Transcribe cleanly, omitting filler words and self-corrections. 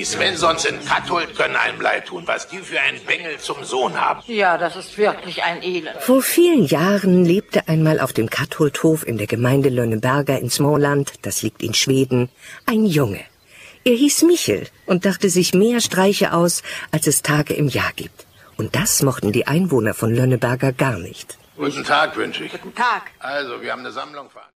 Die Svenssons in Katholt können einem leid tun, was die für einen Bengel zum Sohn haben. Ja, das ist wirklich ein Elend. Vor vielen Jahren lebte einmal auf dem Katholthof in der Gemeinde Lönneberga in Småland, das liegt in Schweden, ein Junge. Er hieß Michel und dachte sich mehr Streiche aus, als es Tage im Jahr gibt. Und das mochten die Einwohner von Lönneberga gar nicht. Guten Tag wünsche ich. Guten Tag. Also, wir haben eine Sammlung veranstaltet.